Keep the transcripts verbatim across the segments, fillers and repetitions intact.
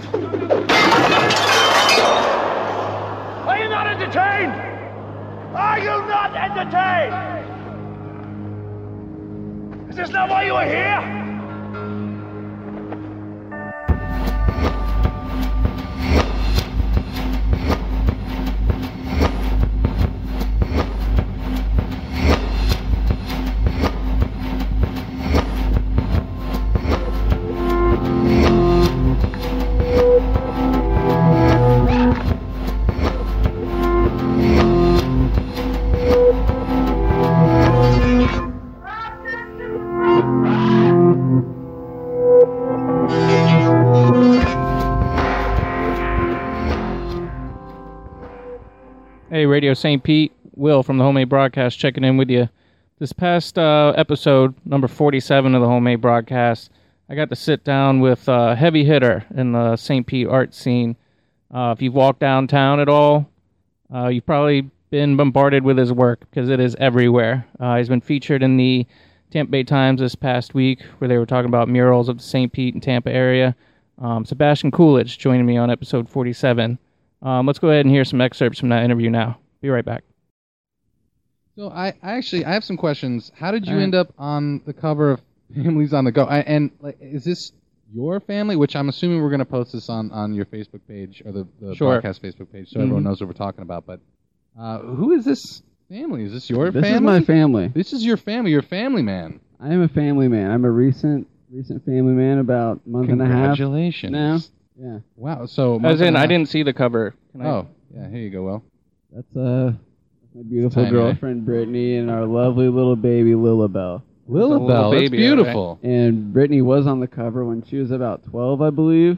Are you not entertained? Are you not entertained? Is this not why you are here? Hey, Radio Saint Pete, Will from the Homemade Broadcast checking in with you. This past uh, episode, number forty-seven of the Homemade Broadcast, I got to sit down with a heavy hitter in the Saint Pete art scene. Uh, if you've walked downtown at all, uh, you've probably been bombarded with his work because it is everywhere. Uh, he's been featured in the Tampa Bay Times this past week where they were talking about murals of the Saint Pete and Tampa area. Um, Sebastian Coolidge joining me on episode forty-seven. Um, let's go ahead and hear some excerpts from that interview now. Be right back. So I, I actually I have some questions. How did you All right. end up on the cover of Families on the Go? I, and like, is this your family? Which I'm assuming we're going to post this on, on your Facebook page or the, the Sure. broadcast Facebook page, so Mhm. everyone knows what we're talking about. But uh, who is this family? Is this your This family? is my family. This is your family. You're a family man. I am a family man. I'm a recent recent family man, about a month and a half Congratulations. now. Yeah, Wow. So As month in, and a I half- didn't see the cover. Can I- Oh, yeah. Here you go, Will. that's uh my beautiful Tiny. girlfriend Brittany and our lovely little baby Lilabelle. Lilabelle. little That's baby, beautiful. And Brittany was on the cover when she was about twelve, I believe.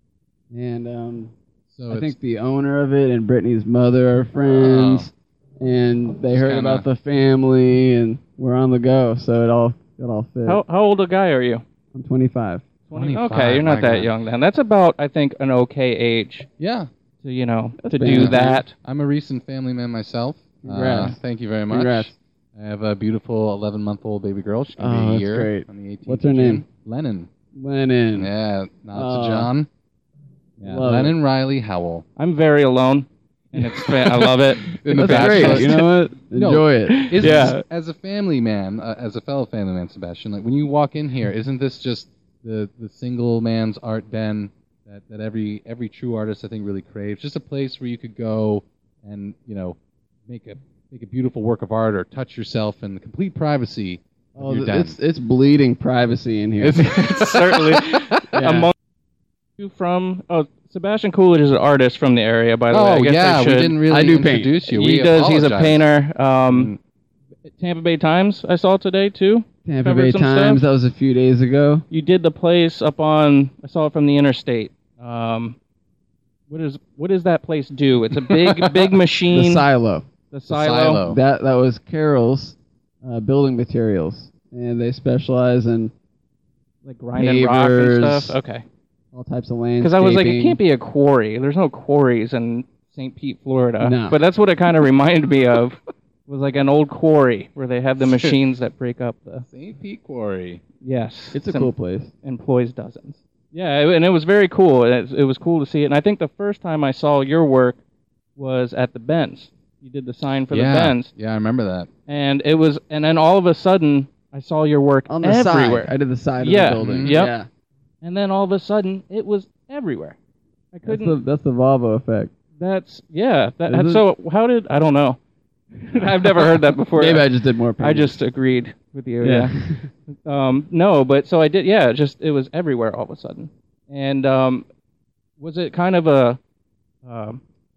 And um, So I it's, think the owner of it and Brittany's mother are friends, and they Just heard kinda- about the family, and we're on the go. So it all it all fit. How how old a guy are you? I'm twenty-five. twenty-five, Okay, you're not my that God. young then. That's about, I think, an okay age yeah. to, you know, That's to fair do enough. that. I'm a recent family man myself. Congrats. Uh, thank you very much. Congrats. I have a beautiful eleven-month-old baby girl. She's Oh, going to be a that's year great. on the eighteenth. What's her of June. name? Lennon. Lennon. Yeah, not Oh. to John. Yeah, Love Lennon Riley Howell. I'm very alone, and it's fa- I love it. In the That's great. Bachelor. You know what? No. Enjoy it. Isn't Yeah. this- as a family man, uh, as a fellow family man, Sebastian, like when you walk in here, isn't this just the, the single man's art den that, that every every true artist I think really craves? Just a place where you could go and you know make a make a beautiful work of art or touch yourself in the complete privacy of Oh, your th- den. it's it's bleeding privacy in here. It's certainly Yeah. among you from. Oh, Sebastian Coolidge is an artist from the area, by the way. I Oh guess yeah, I we should. didn't really I do paint. introduce you. He we does. He's a apologize. painter. Um, Tampa Bay Times. I saw today too. Tampa Covered Bay some Times. stuff. That was a few days ago. You did the place up on. I saw it from the interstate. Um, what is what does that place do? It's a big big The machine. silo. The silo. silo. That that was Carol's uh, building materials, and they specialize in Like grinding rock and Pavers. stuff. Okay. all types of landscaping. Because I was like, it can't be a quarry. There's no quarries in Saint Pete, Florida. No. But that's what it kind of reminded me of. Was like an old quarry where they have the machines that break up the. Saint Pete Quarry. Yes. It's a some- cool place. Employs dozens. Yeah, it- and it was very cool. It, it was cool to see it. And I think the first time I saw your work was at the Benz. You did the sign for yeah. the Benz, Yeah, I remember that. and it was, and then all of a sudden I saw your work On the everywhere. side. I did the side Yeah. of the building. Mhm. Yep. Yeah. And then all of a sudden it was everywhere. I That's couldn't. the, that's the Volvo effect. That's yeah. That, Is it? so how did I don't know. I've never heard that before. Maybe I just did more I painting. just agreed with you. Yeah. Yeah. um, no, but so I did. Yeah, just it was everywhere all of a sudden. And um, was it kind of a um,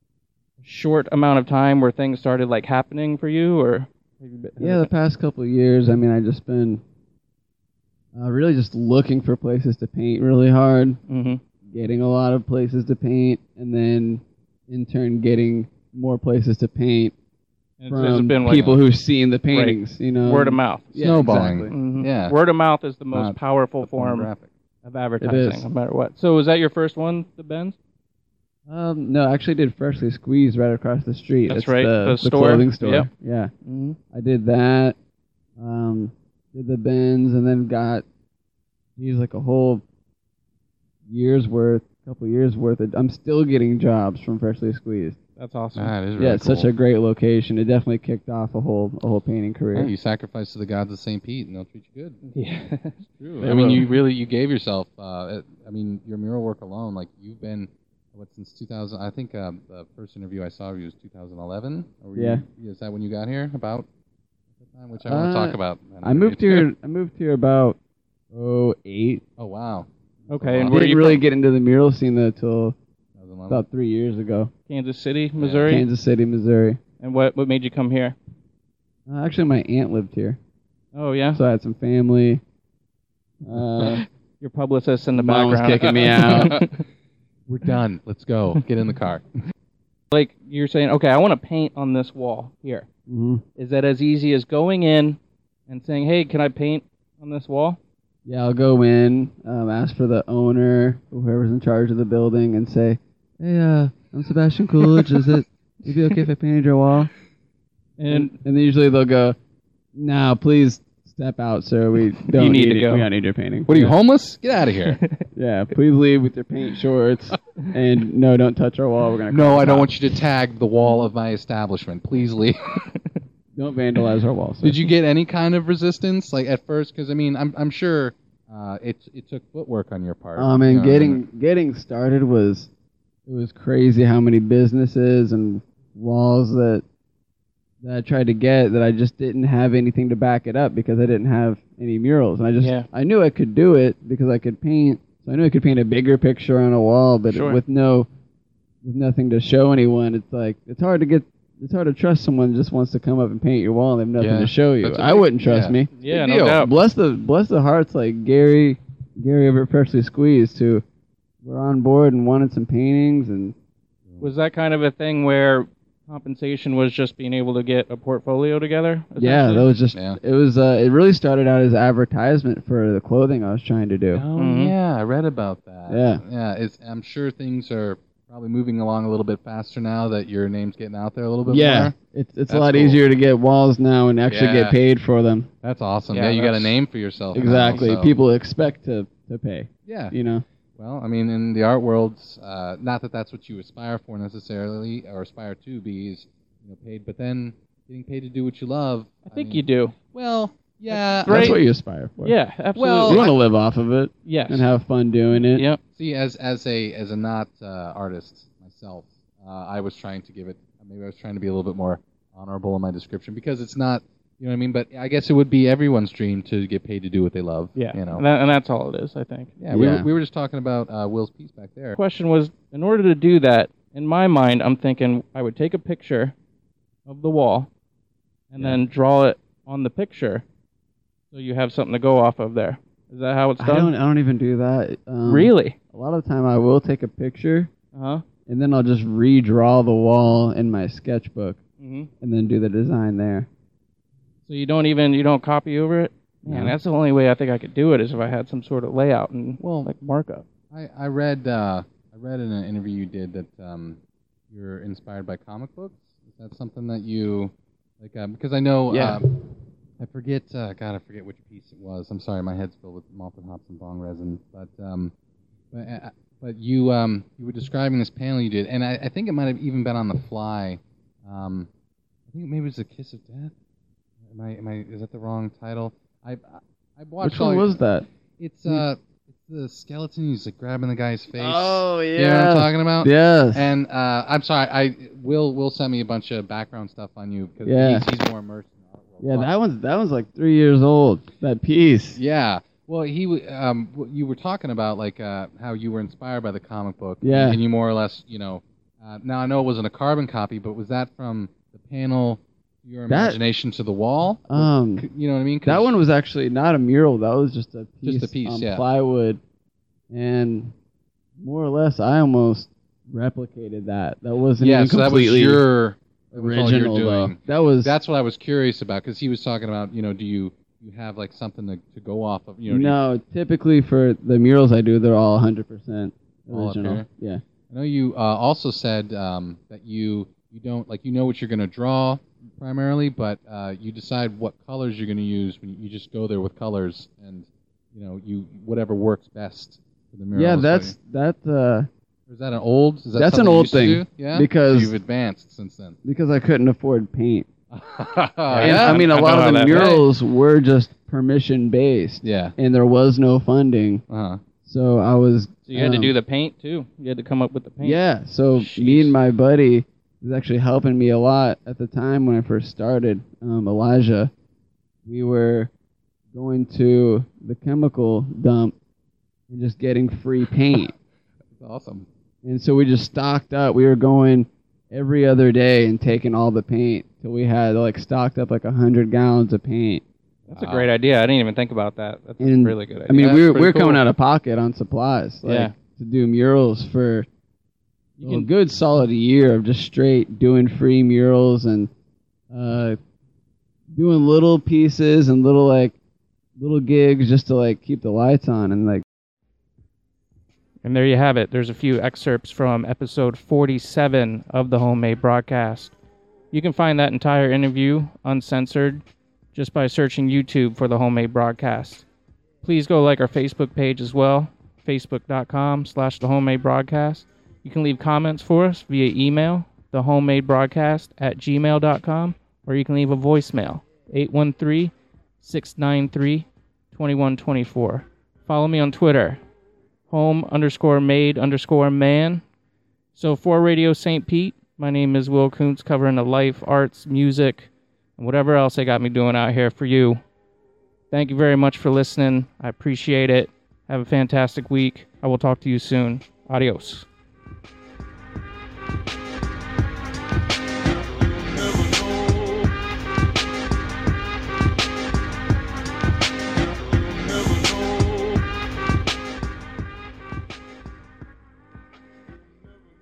short amount of time where things started like happening for you, or? Yeah, the past couple of years, I mean, I just been uh, really just looking for places to paint really hard, Mm-hmm. getting a lot of places to paint, and then in turn getting more places to paint It's, from it's been like people who've seen the paintings. You know, word of mouth. Yeah, Snowballing. exactly. Mhm. Yeah. Word of mouth is the most Not powerful The form pornographic. of advertising, is. no matter what. So was that your first one, the Benz? Um, no, I actually did Freshly Squeezed right across the street. That's It's right, the, the the store. clothing store. Yep. Yeah, Mm-hmm. I did that. Um, did the Benz, and then got used like a whole year's worth couple years worth of. I'm still getting jobs from Freshly Squeezed. That's awesome. That is really Yeah, it's cool. such a great location. It definitely kicked off a whole a whole painting career. Yeah, you sacrifice to the gods of Saint Pete, and they'll treat you good. Yeah. It's true. They I mean, will. you really you gave yourself. Uh, I mean, your mural work alone, like you've been what since two thousand. I think uh, the first interview I saw of you was two thousand eleven. Or were Yeah. You, is that when you got here? About the time, which I want to Uh, talk about. I moved here. I moved here about oh eight. Oh wow. Okay, and Wow. where are Didn't you really from? get into the mural scene though till two thousand eleven? about three years ago. Kansas City, Missouri? Kansas City, Missouri. And what, what made you come here? Uh, actually, my aunt lived here, Oh, yeah? so I had some family. Uh, Your publicist in the Mom was background. kicking me out. We're done. Let's go. Get in the car. Like, you're saying, okay, I want to paint on this wall here. mhm. Is that as easy as going in and saying, hey, can I paint on this wall? Yeah, I'll go in, um, ask for the owner, whoever's in charge of the building, and say, "Hey, uh, I'm Sebastian Coolidge. Is it? Would it be okay if I painted your wall?" And And then usually they'll go, "No, please step out, sir. We don't need to it. go." We don't need your painting." What are you, Yeah. homeless? Get out of here. Yeah, please leave with your paint shorts, and no, don't touch our wall. We're gonna. No, call I the don't cops. want you to tag the wall of my establishment. Please leave. Don't vandalize our wall. Sir. Did you get any kind of resistance, like at first? Because I mean, I'm I'm sure uh, it it took footwork on your part. Um, you and know, getting getting started was it was crazy how many businesses and walls that that I tried to get that I just didn't have anything to back it up because I didn't have any murals, and I just Yeah. I knew I could do it because I could paint. So I knew I could paint a bigger picture on a wall, but Sure. with no with nothing to show anyone, it's like it's hard to get. It's hard to trust someone who just wants to come up and paint your wall and they have nothing Yeah, to show you. that's a I big- wouldn't trust yeah. me. yeah, Big no deal. doubt. Bless the bless the hearts like Gary Gary over at Freshly Squeezed who were on board and wanted some paintings and Was that kind of a thing where compensation was just being able to get a portfolio together? yeah, that was just Yeah. it was uh, it really started out as advertisement for the clothing I was trying to do. Oh Mhm. yeah, I read about that. Yeah. yeah. It's, I'm sure things are probably moving along a little bit faster now that your name's getting out there a little bit Yeah, more. it's it's a That's lot cool. easier to get walls now and actually Yeah. get paid for them. That's awesome. Yeah, Yeah, you got a that's- name for yourself. now, Exactly, so- people expect to to pay. Yeah. You know. Well, I mean, in the art world, uh, not that that's what you aspire for necessarily, or aspire to be, is you know paid, but then getting paid to do what you love. I think mean, you do. Well, yeah. Great. That's what you aspire for. Yeah, absolutely. Well, You want to live off of it yes. and have fun doing it. Yep. See, as as a as a not uh, artist myself, uh, I was trying to give it. Maybe I was trying to be a little bit more honorable in my description because it's not. You know what I mean? But I guess it would be everyone's dream to get paid to do what they love. Yeah. You know. And, that, and that's all it is, I think. yeah. We, Yeah. Were, we were just talking about uh, Will's piece back there. The question was, in order to do that, in my mind, I'm thinking I would take a picture of the wall and Yeah. then draw it on the picture so you have something to go off of there. Is that how it's I done? don't I don't even do that. Um, Really? A lot of the time I will take a picture Uh-huh. and then I'll just redraw the wall in my sketchbook hmm and then do the design there. So you don't even, you don't copy over it? Man, No. that's the only way I think I could do it is if I had some sort of layout and, Well, like, markup. I, I read uh, I read in an interview you did that um, you're inspired by comic books. Is that something that you like? Uh, because I know Yeah. um, I forget. Uh, God, I forget which piece it was. I'm sorry, my head's filled with malted hops and bong resin. But um, but uh, but you um you were describing this panel you did, and I, I think it might have even been on The Fly. Um, I think maybe it was A Kiss of Death. Am I am I is that the wrong title? I I, I watched. Which one all- was that? It's uh, it's the skeleton who's like grabbing the guy's face. Oh, You know what I'm talking about? Yes. And uh, I'm sorry, I Will Will send me a bunch of background stuff on you because Yeah. he's, he's more immersed in the art world. Yeah, But- that one's that one's like three years old. That piece. Yeah. Well, he w- um, w- you were talking about like uh, how you were inspired by the comic book. Yeah. And you more or less, you know, uh, now I know it wasn't a carbon copy, but was that from the panel, your That- imagination to the wall? Um, C- You know what I mean? 'Cause- that one was actually not a mural. That was just a piece, Just a piece, on yeah. plywood, and more or less, I almost replicated that. That wasn't Yeah, even so that was completely your that was all you're original though. doing. That was That's what I was curious about because he was talking about, you know, do you you have like something to, to go off of? You know, do you- no. Typically for the murals I do, they're all one hundred percent All up original. here? Yeah. I know you uh, also said um, that you you don't like you know what you're going to draw primarily, but uh, you decide what colors you're going to use when you, you just go there with colors and you know you whatever works best for the mural. Yeah, is what that's that. Uh, Or is that an old? Is that That's something an you old used to thing, do? Yeah. because- Or you've advanced since then. because I couldn't afford paint. yeah. And, I mean, a I lot know of how the that murals were just permission based, Yeah. and there was no funding. Uh-huh. So I was. So you had to um, do the paint too. You had to come up with the paint. Yeah. So me Jeez. and my buddy was actually helping me a lot at the time when I first started. Um, Elijah, we were going to the chemical dump and just getting free paint. That's awesome. And so we just stocked up. We were going every other day and taking all the paint till we had like stocked up like a hundred gallons of paint. That's a great idea. I didn't even think about that. That's And, a really good idea. I mean, That's we were we pretty were coming cool. out of pocket on supplies, like, Yeah. to do murals for You a can- good solid year of just straight doing free murals and uh, doing little pieces and little like little gigs just to like keep the lights on and like. And there you have it. There's a few excerpts from episode forty-seven of the Homemade Broadcast. You can find that entire interview uncensored just by searching YouTube for the Homemade Broadcast. Please go like our Facebook page as well, facebook.com slash the Homemade Broadcast. You can leave comments for us via email, thehomemadebroadcast at gmail.com, or you can leave a voicemail, eight one three, six nine three, two one two four. Follow me on Twitter, home underscore made underscore man. So for Radio Saint Pete, my name is Will Kuntz, covering the life, arts, music, and whatever else they got me doing out here for you. Thank you very much for listening. I appreciate it. Have a fantastic week. I will talk to you soon. Adios.